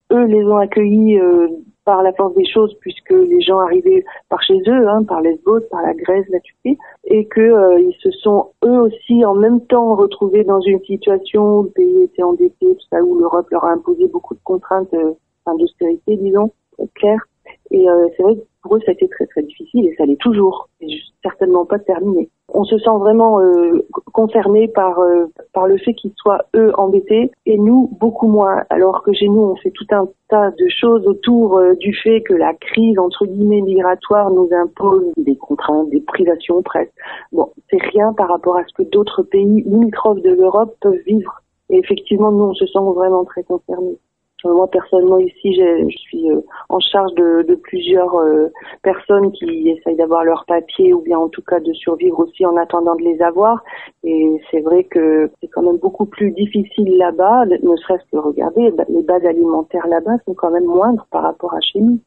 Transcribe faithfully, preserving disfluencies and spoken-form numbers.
eux les ont accueillis euh, par la force des choses, puisque les gens arrivaient par chez eux, hein, par Lesbos, par la Grèce, la Turquie, et que euh, ils se sont eux aussi en même temps retrouvés dans une situation où le pays était endetté, tout ça, où l'Europe leur a imposé beaucoup de contraintes, euh, enfin, d'austérité, disons, euh, claires. Et euh, c'est vrai que pour eux, ça a été très très difficile, et ça l'est toujours, et certainement pas terminé. On se sent vraiment euh, concerné par euh, par le fait qu'ils soient eux embêtés et nous beaucoup moins. Alors que chez nous, on fait tout un tas de choses autour euh, du fait que la crise entre guillemets migratoire nous impose des contraintes, des privations presque. Bon, c'est rien par rapport à ce que d'autres pays limitrophes de l'Europe peuvent vivre. Et effectivement, nous, on se sent vraiment très concernés. Moi, personnellement, ici, je suis en charge de, de plusieurs euh, personnes qui essayent d'avoir leurs papiers ou bien en tout cas de survivre aussi en attendant de les avoir. Et c'est vrai que c'est quand même beaucoup plus difficile là-bas, ne serait-ce que regarder, les bases alimentaires là-bas sont quand même moindres par rapport à chez nous.